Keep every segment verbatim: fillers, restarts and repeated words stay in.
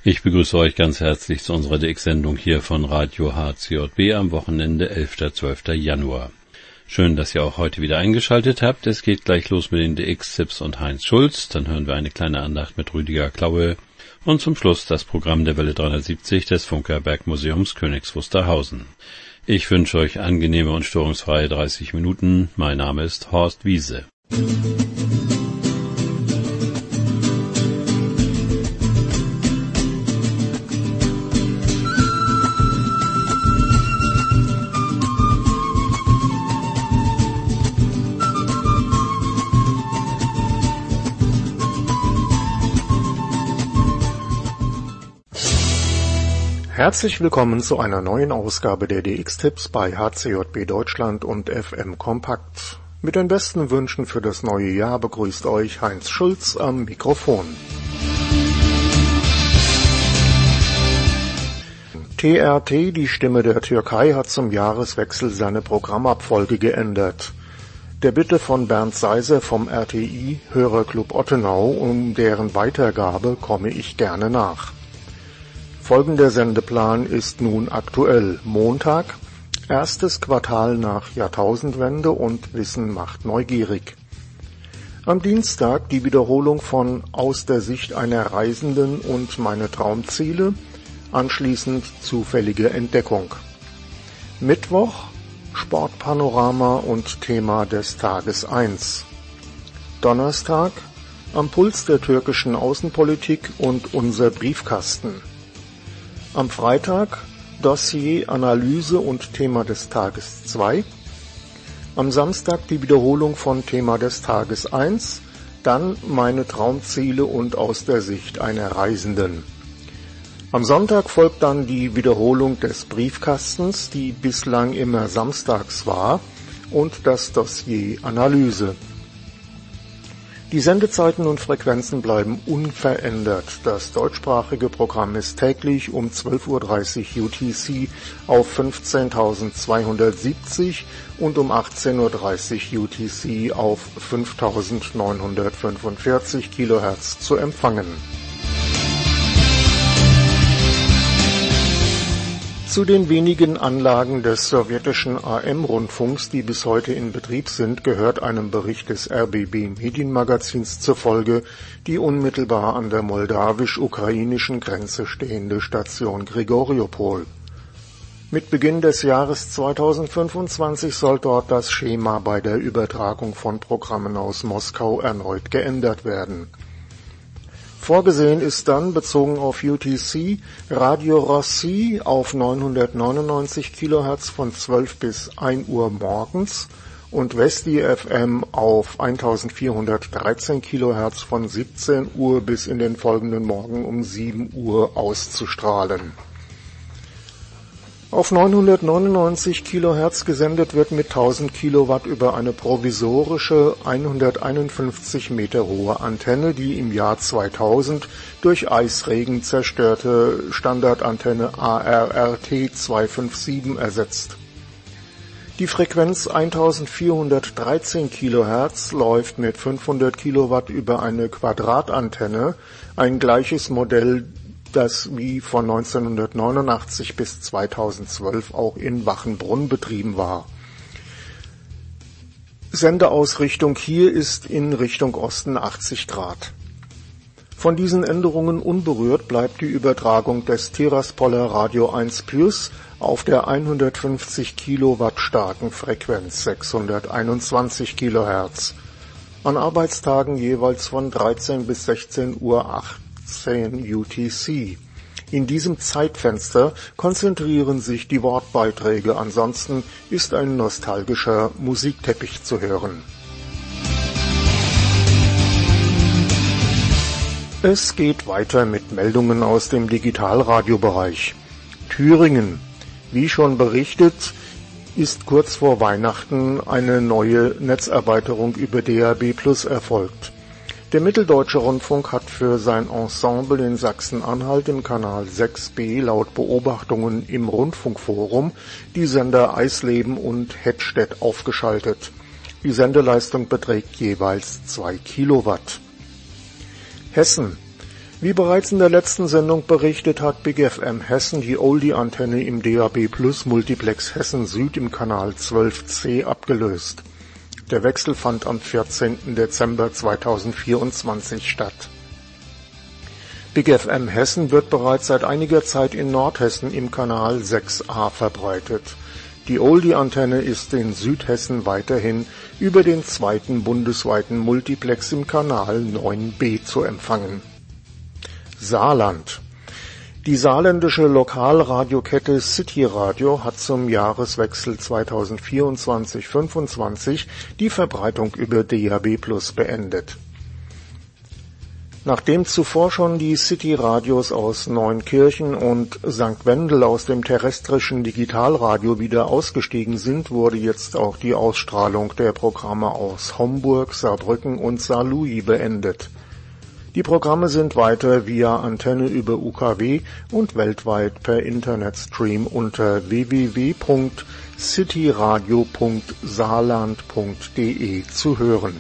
Ich begrüße euch ganz herzlich zu unserer D X-Sendung hier von Radio H C J B am Wochenende elfter zwölfter Januar. Schön, dass ihr auch heute wieder eingeschaltet habt. Es geht gleich los mit den D X-Tipps und Heinz Schulz. Dann hören wir eine kleine Andacht mit Rüdiger Klaue. Und zum Schluss das Programm der Welle dreihundertsiebzig des Funker Bergmuseums Königs Wusterhausen. Ich wünsche euch angenehme und störungsfreie dreißig Minuten. Mein Name ist Horst Wiese. Herzlich willkommen zu einer neuen Ausgabe der D X-Tipps bei H C J B Deutschland und F M Kompakt. Mit den besten Wünschen für das neue Jahr begrüßt euch Heinz Schulz am Mikrofon. T R T, die Stimme der Türkei, hat zum Jahreswechsel seine Programmabfolge geändert. Der Bitte von Bernd Seiser vom R T I Hörerclub Ottenau um deren Weitergabe komme ich gerne nach. Folgender Sendeplan ist nun aktuell. Montag, erstes Quartal nach Jahrtausendwende und Wissen macht neugierig. Am Dienstag die Wiederholung von Aus der Sicht einer Reisenden und meine Traumziele, anschließend zufällige Entdeckung. Mittwoch, Sportpanorama und Thema des Tages eins. Donnerstag, am Puls der türkischen Außenpolitik und unser Briefkasten. Am Freitag Dossier, Analyse und Thema des Tages zwei. Am Samstag die Wiederholung von Thema des Tages eins, dann meine Traumziele und aus der Sicht einer Reisenden. Am Sonntag folgt dann die Wiederholung des Briefkastens, die bislang immer samstags war, und das Dossier Analyse. Die Sendezeiten und Frequenzen bleiben unverändert. Das deutschsprachige Programm ist täglich um zwölf Uhr dreißig U T C auf fünfzehntausendzweihundertsiebzig und um achtzehn Uhr dreißig U T C auf fünftausendneunhundertfünfundvierzig Kilohertz zu empfangen. Zu den wenigen Anlagen des sowjetischen A M-Rundfunks, die bis heute in Betrieb sind, gehört einem Bericht des R B B Medienmagazins zufolge die unmittelbar an der moldawisch-ukrainischen Grenze stehende Station Grigoriopol. Mit Beginn des Jahres zweitausendfünfundzwanzig soll dort das Schema bei der Übertragung von Programmen aus Moskau erneut geändert werden. Vorgesehen ist dann, bezogen auf U T C, Radio Rossi auf neunhundertneunundneunzig Kilohertz von zwölf bis ein Uhr morgens und Westi F M auf eintausendvierhundertdreizehn Kilohertz von siebzehn Uhr bis in den folgenden Morgen um sieben Uhr auszustrahlen. Auf neunhundertneunundneunzig Kilohertz gesendet wird mit tausend Kilowatt über eine provisorische hunderteinundfünfzig Meter hohe Antenne, die im Jahr zweitausend durch Eisregen zerstörte Standardantenne A R R T zweihundertsiebenundfünfzig ersetzt. Die Frequenz eintausendvierhundertdreizehn Kilohertz läuft mit fünfhundert Kilowatt über eine Quadratantenne, ein gleiches Modell, das wie von neunzehnhundertneunundachtzig bis zweitausendzwölf auch in Wachenbrunn betrieben war. Sendeausrichtung hier ist in Richtung Osten achtzig Grad. Von diesen Änderungen unberührt bleibt die Übertragung des Tiraspoler Radio eins Plus auf der hundertfünfzig Kilowatt starken Frequenz sechshunderteinundzwanzig Kilohertz. An Arbeitstagen jeweils von dreizehn bis sechzehn Uhr achtzehn U T C. In diesem Zeitfenster konzentrieren sich die Wortbeiträge, ansonsten ist ein nostalgischer Musikteppich zu hören. Es geht weiter mit Meldungen aus dem Digitalradiobereich. Thüringen. Wie schon berichtet, ist kurz vor Weihnachten eine neue Netzerweiterung über D A B Plus erfolgt. Der Mitteldeutsche Rundfunk hat für sein Ensemble in Sachsen-Anhalt im Kanal sechs b laut Beobachtungen im Rundfunkforum die Sender Eisleben und Hettstedt aufgeschaltet. Die Sendeleistung beträgt jeweils zwei Kilowatt. Hessen. Wie bereits in der letzten Sendung berichtet, hat Big F M Hessen die Oldie-Antenne im D A B Plus Multiplex Hessen Süd im Kanal zwölf C abgelöst. Der Wechsel fand am vierzehnten Dezember zweitausendvierundzwanzig statt. Big F M Hessen wird bereits seit einiger Zeit in Nordhessen im Kanal sechs A verbreitet. Die Oldie-Antenne ist in Südhessen weiterhin über den zweiten bundesweiten Multiplex im Kanal neun B zu empfangen. Saarland. Die saarländische Lokalradiokette City Radio hat zum Jahreswechsel zweitausendvierundzwanzig fünfundzwanzig die Verbreitung über D A B Plus beendet. Nachdem zuvor schon die City-Radios aus Neunkirchen und Sankt Wendel aus dem terrestrischen Digitalradio wieder ausgestiegen sind, wurde jetzt auch die Ausstrahlung der Programme aus Homburg, Saarbrücken und Saarlouis beendet. Die Programme sind weiter via Antenne über U K W und weltweit per Internetstream unter w w w punkt cityradio punkt saarland punkt d e zu hören.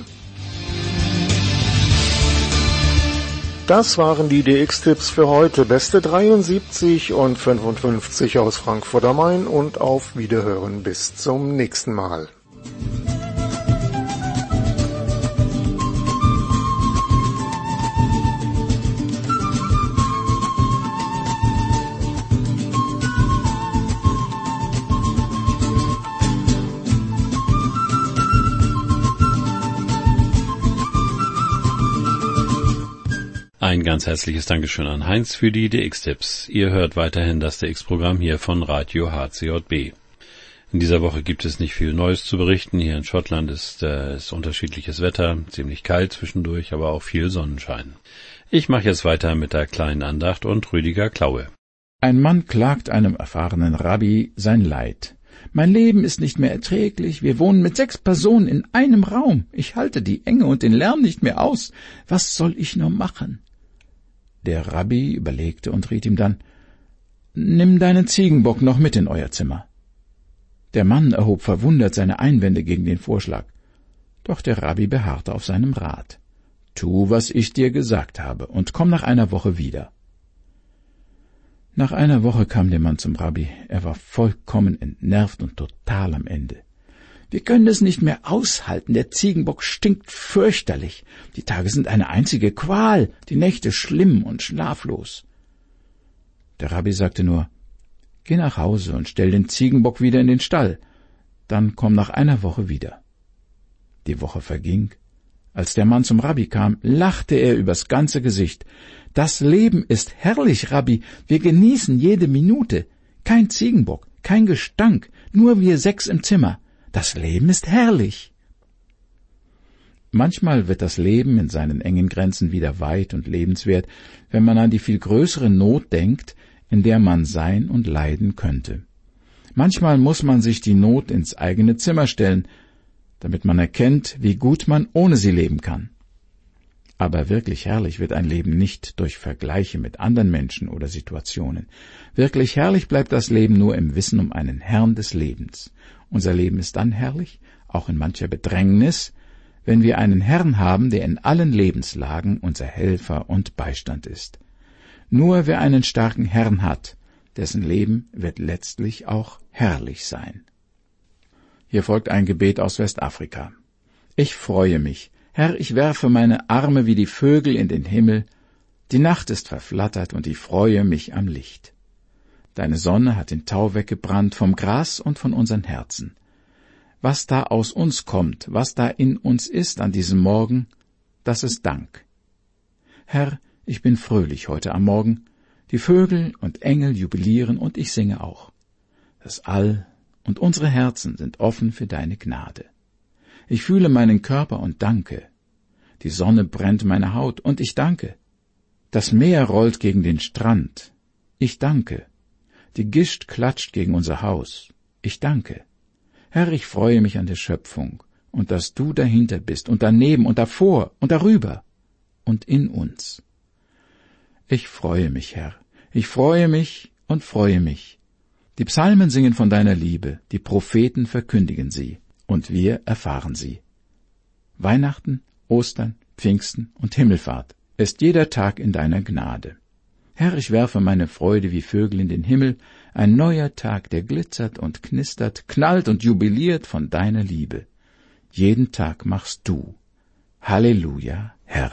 Das waren die D X-Tipps für heute. Beste dreiundsiebzig und fünfundfünfzig aus Frankfurt am Main und auf Wiederhören bis zum nächsten Mal. Ein ganz herzliches Dankeschön an Heinz für die D X-Tipps. Ihr hört weiterhin das D X-Programm hier von Radio H C J B. In dieser Woche gibt es nicht viel Neues zu berichten. Hier in Schottland ist, äh, ist unterschiedliches Wetter, ziemlich kalt zwischendurch, aber auch viel Sonnenschein. Ich mache jetzt weiter mit der kleinen Andacht und Rüdiger Klaue. Ein Mann klagt einem erfahrenen Rabbi sein Leid. Mein Leben ist nicht mehr erträglich. Wir wohnen mit sechs Personen in einem Raum. Ich halte die Enge und den Lärm nicht mehr aus. Was soll ich nur machen? Der Rabbi überlegte und riet ihm dann, »Nimm deinen Ziegenbock noch mit in euer Zimmer.« Der Mann erhob verwundert seine Einwände gegen den Vorschlag. Doch der Rabbi beharrte auf seinem Rat. »Tu, was ich dir gesagt habe, und komm nach einer Woche wieder.« Nach einer Woche kam der Mann zum Rabbi. Er war vollkommen entnervt und total am Ende. »Wir können es nicht mehr aushalten, der Ziegenbock stinkt fürchterlich. Die Tage sind eine einzige Qual, die Nächte schlimm und schlaflos.« Der Rabbi sagte nur, »Geh nach Hause und stell den Ziegenbock wieder in den Stall. Dann komm nach einer Woche wieder.« Die Woche verging. Als der Mann zum Rabbi kam, lachte er übers ganze Gesicht. »Das Leben ist herrlich, Rabbi, wir genießen jede Minute. Kein Ziegenbock, kein Gestank, nur wir sechs im Zimmer. Das Leben ist herrlich.« Manchmal wird das Leben in seinen engen Grenzen wieder weit und lebenswert, wenn man an die viel größere Not denkt, in der man sein und leiden könnte. Manchmal muss man sich die Not ins eigene Zimmer stellen, damit man erkennt, wie gut man ohne sie leben kann. Aber wirklich herrlich wird ein Leben nicht durch Vergleiche mit anderen Menschen oder Situationen. Wirklich herrlich bleibt das Leben nur im Wissen um einen Herrn des Lebens. Unser Leben ist dann herrlich, auch in mancher Bedrängnis, wenn wir einen Herrn haben, der in allen Lebenslagen unser Helfer und Beistand ist. Nur wer einen starken Herrn hat, dessen Leben wird letztlich auch herrlich sein. Hier folgt ein Gebet aus Westafrika. Ich freue mich. Herr, ich werfe meine Arme wie die Vögel in den Himmel. Die Nacht ist verflattert und ich freue mich am Licht. Deine Sonne hat den Tau weggebrannt vom Gras und von unseren Herzen. Was da aus uns kommt, was da in uns ist an diesem Morgen, das ist Dank. Herr, ich bin fröhlich heute am Morgen. Die Vögel und Engel jubilieren und ich singe auch. Das All und unsere Herzen sind offen für deine Gnade. Ich fühle meinen Körper und danke. Die Sonne brennt meine Haut und ich danke. Das Meer rollt gegen den Strand. Ich danke. Die Gischt klatscht gegen unser Haus. Ich danke. Herr, ich freue mich an der Schöpfung und dass du dahinter bist und daneben und davor und darüber und in uns. Ich freue mich, Herr. Ich freue mich und freue mich. Die Psalmen singen von deiner Liebe, die Propheten verkündigen sie und wir erfahren sie. Weihnachten, Ostern, Pfingsten und Himmelfahrt. ist jeder Tag in deiner Gnade. Herr, ich werfe meine Freude wie Vögel in den Himmel, ein neuer Tag, der glitzert und knistert, knallt und jubiliert von deiner Liebe. Jeden Tag machst du. Halleluja, Herr.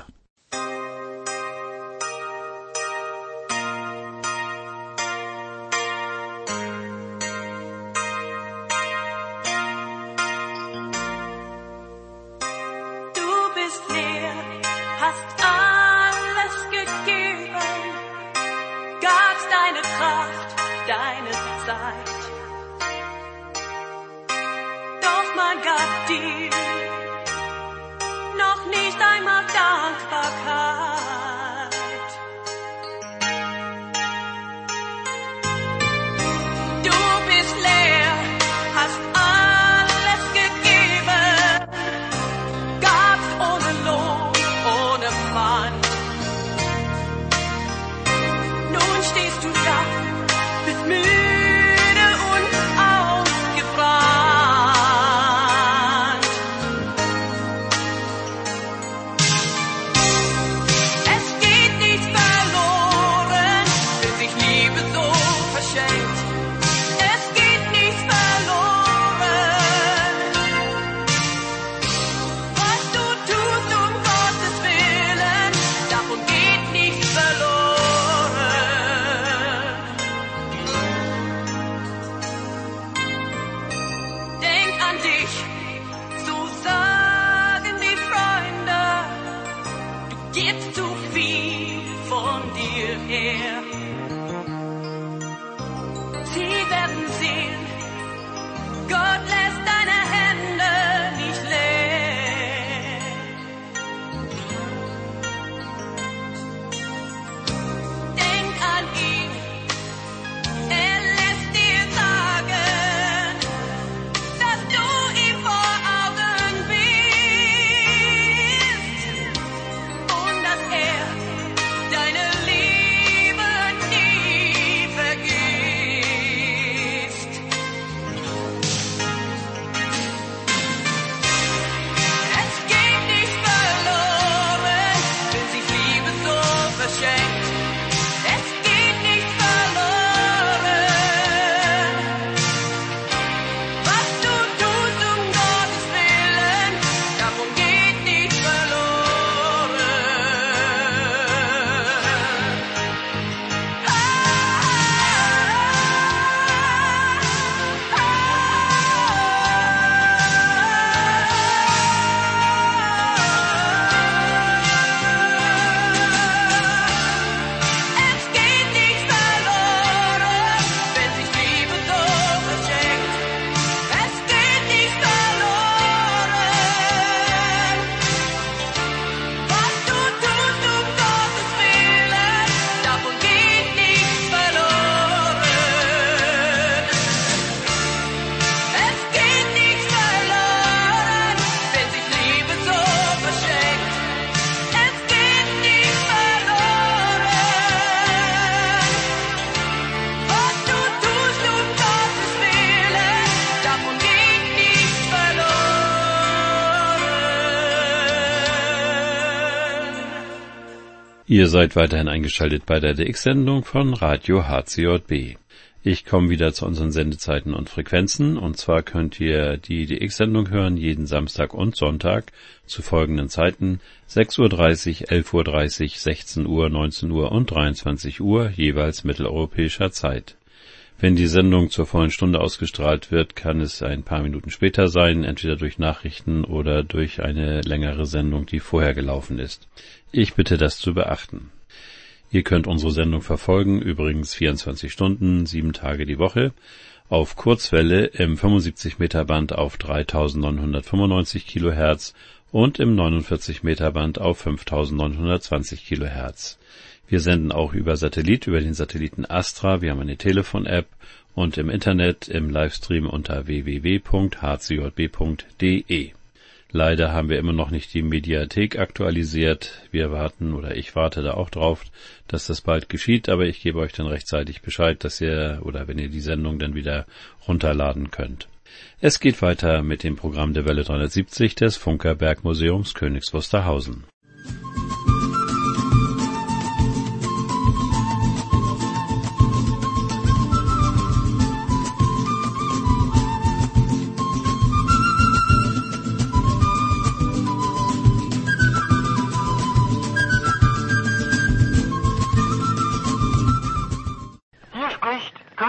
Ihr seid weiterhin eingeschaltet bei der D X-Sendung von Radio H C J B. Ich komme wieder zu unseren Sendezeiten und Frequenzen, und zwar könnt ihr die D X-Sendung hören jeden Samstag und Sonntag zu folgenden Zeiten: sechs Uhr dreißig, elf Uhr dreißig, sechzehn Uhr, neunzehn Uhr und dreiundzwanzig Uhr, jeweils mitteleuropäischer Zeit. Wenn die Sendung zur vollen Stunde ausgestrahlt wird, kann es ein paar Minuten später sein, entweder durch Nachrichten oder durch eine längere Sendung, die vorher gelaufen ist. Ich bitte, das zu beachten. Ihr könnt unsere Sendung verfolgen, übrigens vierundzwanzig Stunden, sieben Tage die Woche, auf Kurzwelle im fünfundsiebzig Meter Band auf dreitausendneunhundertfünfundneunzig Kilohertz und im neunundvierzig Meter Band auf fünftausendneunhundertzwanzig Kilohertz. Wir senden auch über Satellit, über den Satelliten Astra. Wir haben eine Telefon-App und im Internet im Livestream unter w w w punkt h c j b punkt d e. Leider haben wir immer noch nicht die Mediathek aktualisiert. Wir warten, oder ich warte da auch drauf, dass das bald geschieht, aber ich gebe euch dann rechtzeitig Bescheid, dass ihr, oder wenn ihr die Sendung dann wieder runterladen könnt. Es geht weiter mit dem Programm der Welle dreihundertsiebzig des Funker Bergmuseums Königs Wusterhausen.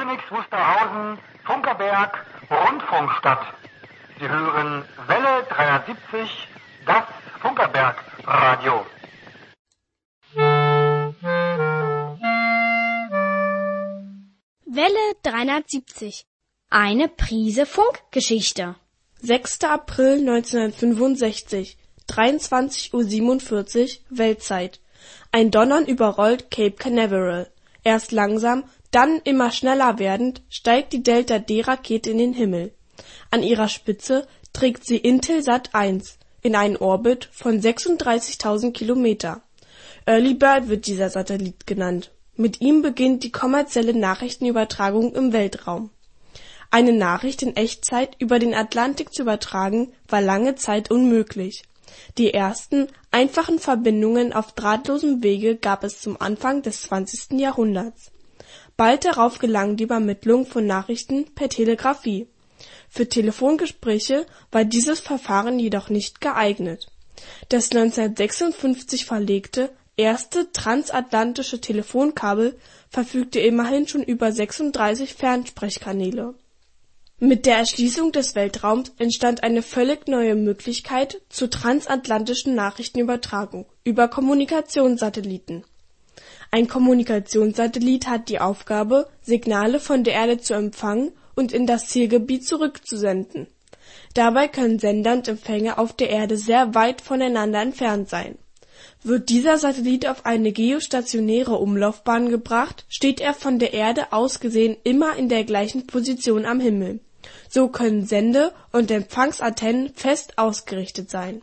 Königs Wusterhausen, Funkerberg, Rundfunkstadt. Sie hören Welle dreihundertsiebzig, das Funkerberg-Radio. Welle dreihundertsiebzig. Eine Prise Funkgeschichte. sechster April neunzehnhundertfünfundsechzig, dreiundzwanzig Uhr siebenundvierzig, Weltzeit. Ein Donnern überrollt Cape Canaveral. Erst langsam, dann immer schneller werdend, steigt die Delta-D-Rakete in den Himmel. An ihrer Spitze trägt sie Intelsat eins in einen Orbit von sechsunddreißigtausend Kilometer. Early Bird wird dieser Satellit genannt. Mit ihm beginnt die kommerzielle Nachrichtenübertragung im Weltraum. Eine Nachricht in Echtzeit über den Atlantik zu übertragen, war lange Zeit unmöglich. Die ersten, einfachen Verbindungen auf drahtlosem Wege gab es zum Anfang des zwanzigsten Jahrhunderts. Bald darauf gelang die Übermittlung von Nachrichten per Telegrafie. Für Telefongespräche war dieses Verfahren jedoch nicht geeignet. Das neunzehnhundertsechsundfünfzig verlegte erste transatlantische Telefonkabel verfügte immerhin schon über sechsunddreißig Fernsprechkanäle. Mit der Erschließung des Weltraums entstand eine völlig neue Möglichkeit zur transatlantischen Nachrichtenübertragung über Kommunikationssatelliten. Ein Kommunikationssatellit hat die Aufgabe, Signale von der Erde zu empfangen und in das Zielgebiet zurückzusenden. Dabei können Sender und Empfänger auf der Erde sehr weit voneinander entfernt sein. Wird dieser Satellit auf eine geostationäre Umlaufbahn gebracht, steht er von der Erde aus gesehen immer in der gleichen Position am Himmel. So können Sende- und Empfangsantennen fest ausgerichtet sein.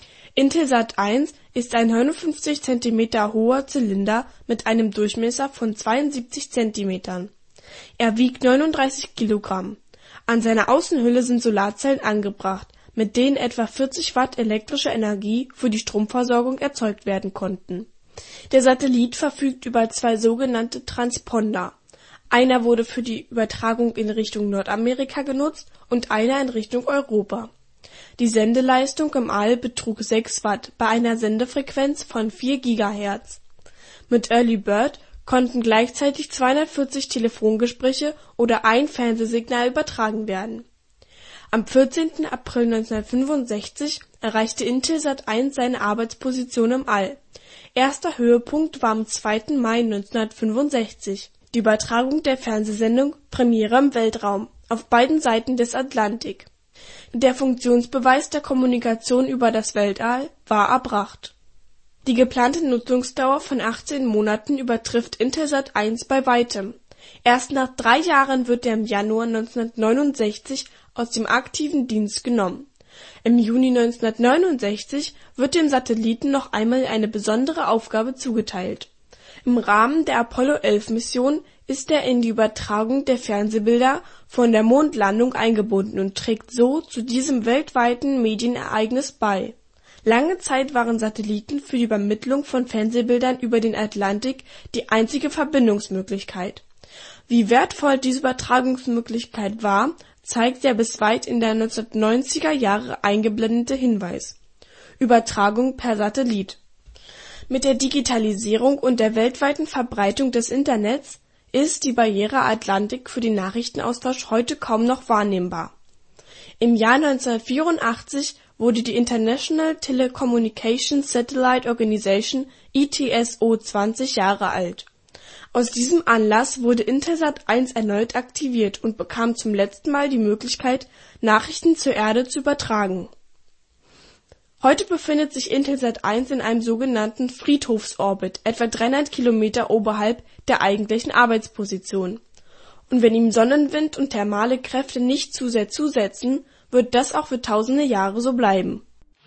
Intelsat eins ist ein neunundfünfzig Zentimeter hoher Zylinder mit einem Durchmesser von zweiundsiebzig Zentimetern. Er wiegt neununddreißig Kilogramm. An seiner Außenhülle sind Solarzellen angebracht, mit denen etwa vierzig Watt elektrische Energie für die Stromversorgung erzeugt werden konnten. Der Satellit verfügt über zwei sogenannte Transponder. Einer wurde für die Übertragung in Richtung Nordamerika genutzt und einer in Richtung Europa. Die Sendeleistung im All betrug sechs Watt bei einer Sendefrequenz von vier Gigahertz. Mit Early Bird konnten gleichzeitig zweihundertvierzig Telefongespräche oder ein Fernsehsignal übertragen werden. Am vierzehnten April neunzehnhundertfünfundsechzig erreichte Intelsat eins seine Arbeitsposition im All. Erster Höhepunkt war am zweiten Mai neunzehnhundertfünfundsechzig. Die Übertragung der Fernsehsendung Premiere im Weltraum auf beiden Seiten des Atlantik. Der Funktionsbeweis der Kommunikation über das Weltall war erbracht. Die geplante Nutzungsdauer von achtzehn Monaten übertrifft Intelsat eins bei weitem. Erst nach drei Jahren wird er im Januar neunzehnhundertneunundsechzig aus dem aktiven Dienst genommen. Im Juni neunzehnhundertneunundsechzig wird dem Satelliten noch einmal eine besondere Aufgabe zugeteilt. Im Rahmen der Apollo elf Mission ist er in die Übertragung der Fernsehbilder von der Mondlandung eingebunden und trägt so zu diesem weltweiten Medienereignis bei. Lange Zeit waren Satelliten für die Übermittlung von Fernsehbildern über den Atlantik die einzige Verbindungsmöglichkeit. Wie wertvoll diese Übertragungsmöglichkeit war, zeigt der bis weit in der neunzehnhundertneunziger Jahre eingeblendete Hinweis. Übertragung per Satellit. Mit der Digitalisierung und der weltweiten Verbreitung des Internets ist die Barriere Atlantik für den Nachrichtenaustausch heute kaum noch wahrnehmbar. Im Jahr neunzehnhundertvierundachtzig wurde die International Telecommunications Satellite Organization I T S O zwanzig Jahre alt. Aus diesem Anlass wurde Intelsat eins erneut aktiviert und bekam zum letzten Mal die Möglichkeit, Nachrichten zur Erde zu übertragen. Heute befindet sich Intelsat eins in einem sogenannten Friedhofsorbit, etwa dreihundert Kilometer oberhalb der eigentlichen Arbeitsposition. Und wenn ihm Sonnenwind und thermale Kräfte nicht zu sehr zusetzen, wird das auch für tausende Jahre so bleiben.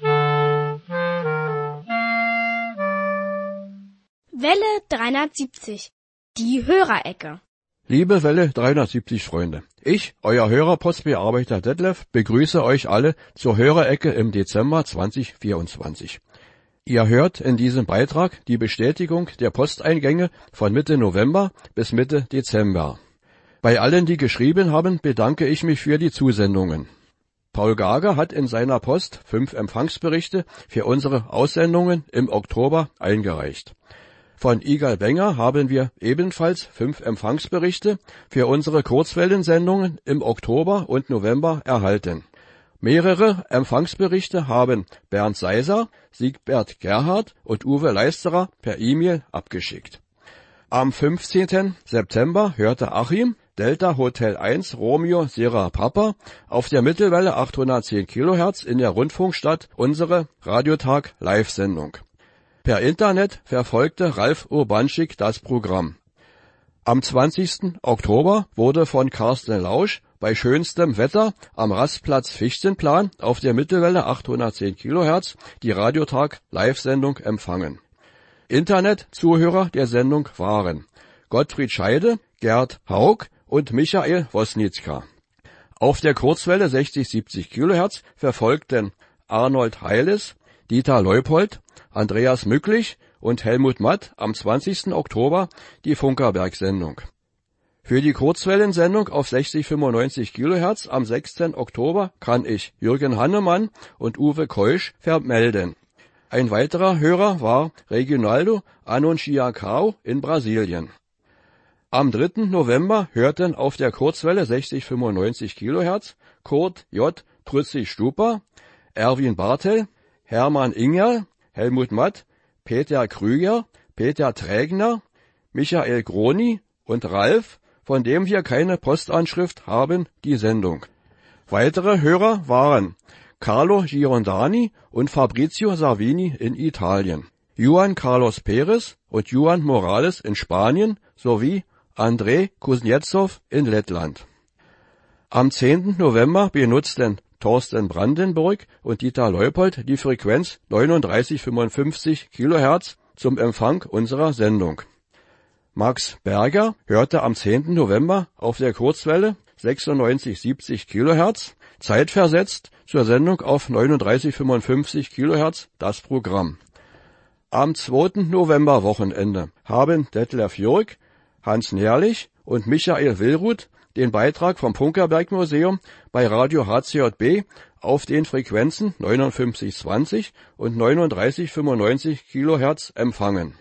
Welle dreihundertsiebzig. Die Hörerecke. Liebe Welle dreihundertsiebzig Freunde, ich, euer Hörerpostbearbeiter Detlef, begrüße euch alle zur Hörerecke im Dezember zweitausendvierundzwanzig. Ihr hört in diesem Beitrag die Bestätigung der Posteingänge von Mitte November bis Mitte Dezember. Bei allen, die geschrieben haben, bedanke ich mich für die Zusendungen. Paul Gager hat in seiner Post fünf Empfangsberichte für unsere Aussendungen im Oktober eingereicht. Von Igal Benger haben wir ebenfalls fünf Empfangsberichte für unsere Kurzwellensendungen im Oktober und November erhalten. Mehrere Empfangsberichte haben Bernd Seiser, Siegbert Gerhard und Uwe Leisterer per E-Mail abgeschickt. Am fünfzehnten September hörte Achim Delta Hotel eins Romeo Sierra Papa auf der Mittelwelle achthundertzehn Kilohertz in der Rundfunkstadt unsere Radiotag Live-Sendung. Per Internet verfolgte Ralf Urbanschik das Programm. Am zwanzigsten Oktober wurde von Carsten Lausch bei schönstem Wetter am Rastplatz Fichtenplan auf der Mittelwelle achthundertzehn Kilohertz die Radiotag Live-Sendung empfangen. Internet-Zuhörer der Sendung waren Gottfried Scheide, Gerd Haug und Michael Wosnitzka. Auf der Kurzwelle sechzig siebzig Kilohertz verfolgten Arnold Heiles, Dieter Leupold, Andreas Mücklich und Helmut Matt am zwanzigsten Oktober die Funkerberg-Sendung. Für die Kurzwellensendung auf sechzig fünfundneunzig Kilohertz am sechsten Oktober kann ich Jürgen Hannemann und Uwe Keusch vermelden. Ein weiterer Hörer war Reginaldo Annunciacao in Brasilien. Am dritten November hörten auf der Kurzwelle sechzig fünfundneunzig Kilohertz Kurt J. Trützig-Stuper, Erwin Bartel, Hermann Ingerl, Helmut Matt, Peter Krüger, Peter Trägner, Michael Groni und Ralf, von dem wir keine Postanschrift haben, die Sendung. Weitere Hörer waren Carlo Girondani und Fabrizio Savini in Italien, Juan Carlos Perez und Juan Morales in Spanien sowie Andrei Kuznetsov in Lettland. Am zehnten November benutzten Thorsten Brandenburg und Dieter Leupold die Frequenz neununddreißig fünfundfünfzig Kilohertz zum Empfang unserer Sendung. Max Berger hörte am zehnten November auf der Kurzwelle sechsundneunzig siebzig Kilohertz, zeitversetzt zur Sendung auf neununddreißig fünfundfünfzig Kilohertz das Programm. Am zweiten Novemberwochenende haben Detlef Jürg, Hans Nährlich und Michael Willruth den Beitrag vom Funkerberg-Museum bei Radio H C J B auf den Frequenzen neunundfünfzig zwanzig und neununddreißig fünfundneunzig Kilohertz empfangen.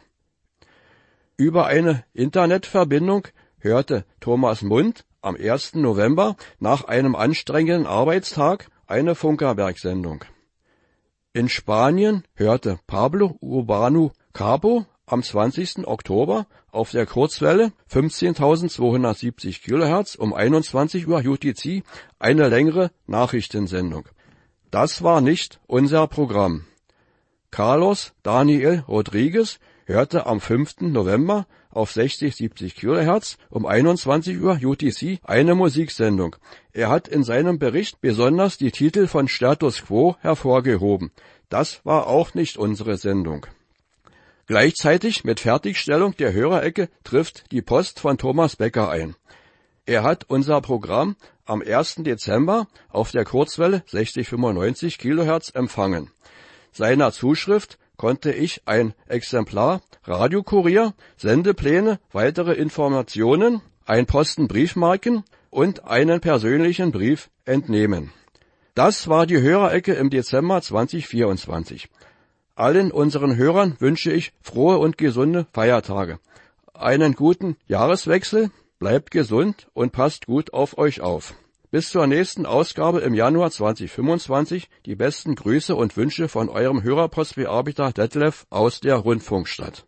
Über eine Internetverbindung hörte Thomas Mund am ersten November nach einem anstrengenden Arbeitstag eine Funkerberg-Sendung. In Spanien hörte Pablo Urbano Capo am zwanzigsten Oktober auf der Kurzwelle fünfzehntausendzweihundertsiebzig Kilohertz um einundzwanzig Uhr U T C eine längere Nachrichtensendung. Das war nicht unser Programm. Carlos Daniel Rodriguez hörte am fünften November auf sechzig siebzig Kilohertz um einundzwanzig Uhr U T C eine Musiksendung. Er hat in seinem Bericht besonders die Titel von Status Quo hervorgehoben. Das war auch nicht unsere Sendung. Gleichzeitig mit Fertigstellung der Hörerecke trifft die Post von Thomas Becker ein. Er hat unser Programm am ersten Dezember auf der Kurzwelle sechzig fünfundneunzig Kilohertz empfangen. Seiner Zuschrift konnte ich ein Exemplar Radiokurier, Sendepläne, weitere Informationen, ein Posten Briefmarken und einen persönlichen Brief entnehmen. Das war die Hörerecke im Dezember zweitausendvierundzwanzig. Allen unseren Hörern wünsche ich frohe und gesunde Feiertage. Einen guten Jahreswechsel, bleibt gesund und passt gut auf euch auf. Bis zur nächsten Ausgabe im Januar zweitausendfünfundzwanzig die besten Grüße und Wünsche von eurem Hörerpostbearbeiter Detlef aus der Rundfunkstadt.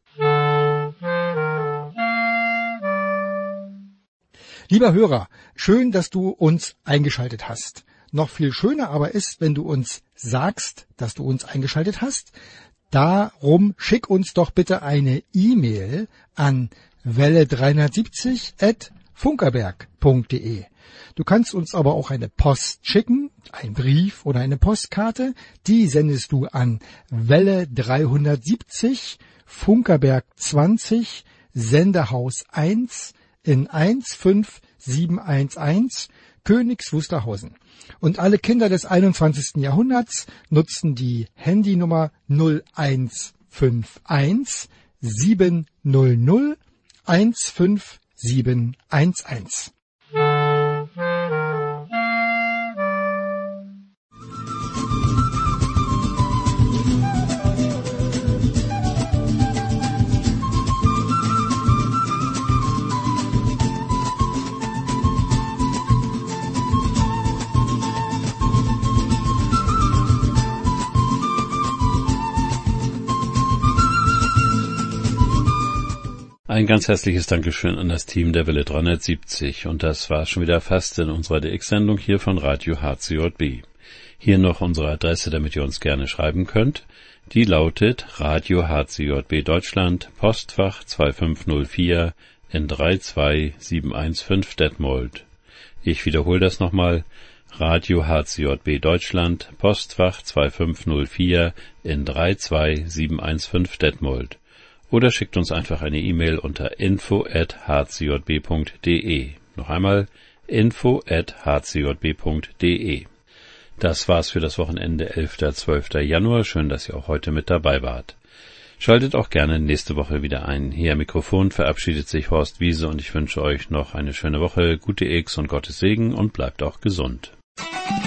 Lieber Hörer, schön, dass du uns eingeschaltet hast. Noch viel schöner aber ist, wenn du uns sagst, dass du uns eingeschaltet hast. Darum schick uns doch bitte eine E-Mail an welle dreihundertsiebzig at funkerberg punkt de. Du kannst uns aber auch eine Post schicken, einen Brief oder eine Postkarte. Die sendest du an Welle dreihundertsiebzig, Funkerberg zwanzig, Sendehaus eins in eins fünf sieben eins eins, Königs Wusterhausen. Und alle Kinder des einundzwanzigsten Jahrhunderts nutzen die Handynummer null eins fünf eins sieben null null eins fünf sieben eins eins. Ein ganz herzliches Dankeschön an das Team der Welle dreihundertsiebzig. Und das war schon wieder fast in unserer D X-Sendung hier von Radio H C J B. Hier noch unsere Adresse, damit ihr uns gerne schreiben könnt. Die lautet Radio H C J B Deutschland, Postfach zwei fünf null vier in drei zwei sieben eins fünf Detmold. Ich wiederhole das nochmal. Radio H C J B Deutschland, Postfach zwei fünf null vier in drei zwei sieben eins fünf Detmold. Oder schickt uns einfach eine E-Mail unter info at h c j b punkt d e. Noch einmal info at h c j b punkt d e. Das war's für das Wochenende elfter zwölfter Januar. Schön, dass ihr auch heute mit dabei wart. Schaltet auch gerne nächste Woche wieder ein. Hier am Mikrofon verabschiedet sich Horst Wiese und ich wünsche euch noch eine schöne Woche, gute X und Gottes Segen und bleibt auch gesund.